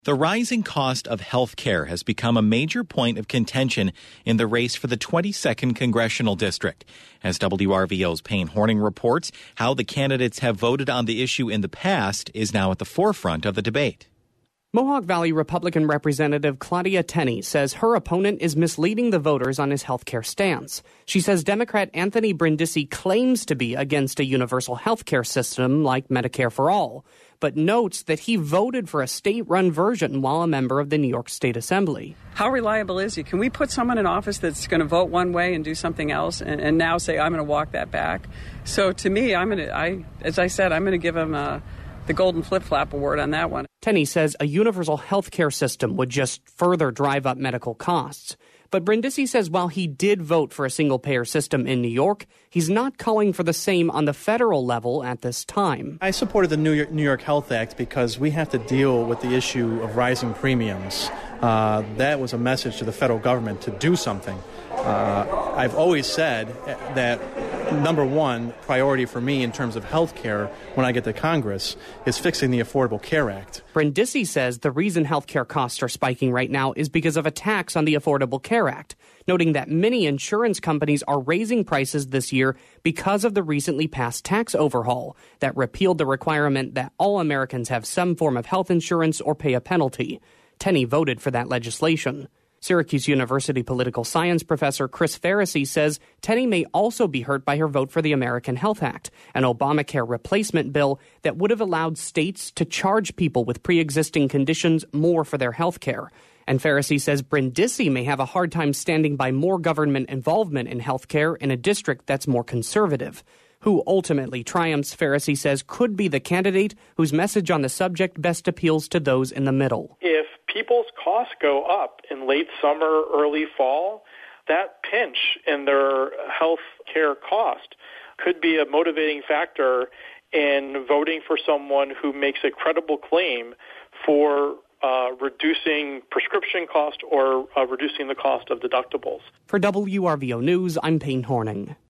The rising cost of health care has become a major point of contention in the race for the 22nd Congressional District. As WRVO's Payne Horning reports, how the candidates have voted on the issue in the past is now at the forefront of the debate. Mohawk Valley Republican Representative Claudia Tenney says her opponent is misleading the voters on his health care stance. She says Democrat Anthony Brindisi claims to be against a universal health care system like Medicare for All, but notes that he voted for a state-run version while a member of the New York State Assembly. How reliable is he? Can we put someone in office that's going to vote one way and do something else and now say, I'm going to walk that back? So to me, as I said, I'm going to give him the Golden Flip-Flap Award on that one. Tenney says a universal health care system would just further drive up medical costs. But Brindisi says while he did vote for a single-payer system in New York, he's not calling for the same on the federal level at this time. I supported the New York Health Act because we have to deal with the issue of rising premiums. That was a message to the federal government to do something. I've always said that number one priority for me in terms of health care when I get to Congress is fixing the Affordable Care Act. Brindisi says the reason health care costs are spiking right now is because of a tax on the Affordable Care Act, noting that many insurance companies are raising prices this year because of the recently passed tax overhaul that repealed the requirement that all Americans have some form of health insurance or pay a penalty. Tenney voted for that legislation. Syracuse University political science professor Chris Farrisee says Tenney may also be hurt by her vote for the American Health Act, an Obamacare replacement bill that would have allowed states to charge people with pre-existing conditions more for their health care. And Farrisee says Brindisi may have a hard time standing by more government involvement in health care in a district that's more conservative. Who ultimately triumphs, Farrisee says, could be the candidate whose message on the subject best appeals to those in the middle. If people's costs go up in late summer, early fall, that pinch in their health care cost could be a motivating factor in voting for someone who makes a credible claim for reducing prescription cost or reducing the cost of deductibles. For WRVO News, I'm Payne Horning.